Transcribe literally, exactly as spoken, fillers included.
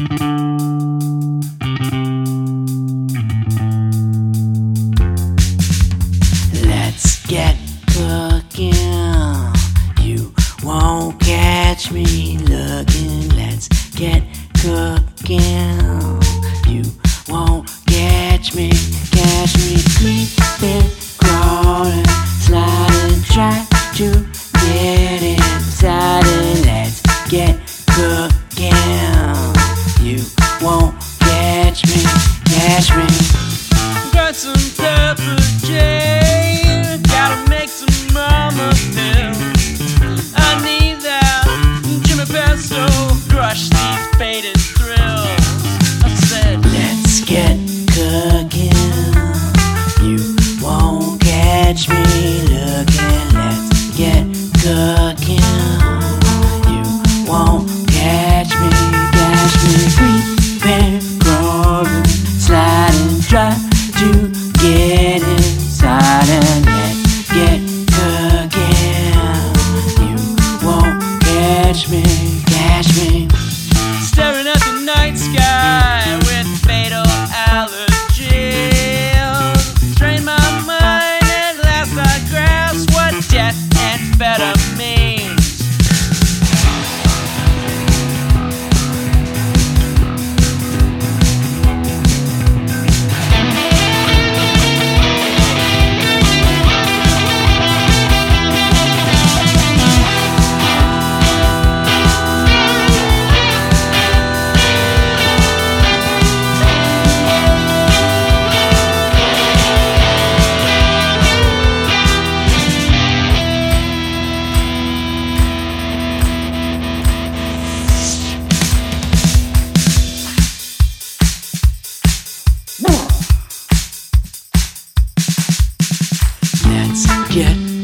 Let's get cooking. You won't catch me looking. Let's get cooking. You won't catch me, catch me creeping, crawling, sliding, trying to get inside. And let's get cooking. You won't catch me, catch me. Got some pepper Jane, gotta make some mama pills. I need that Jimmy Pesto, crush these faded thrills. I said, let's get cooking. You won't catch me looking. Let's get cooking. You won't catch me, catch me creeping, crawling, sliding, try to get inside. And let's get cooking. You won't catch me, catch me. staring at the night sky with fatal allergies. Strain my mind, at last I grasp what death and better means. Let's get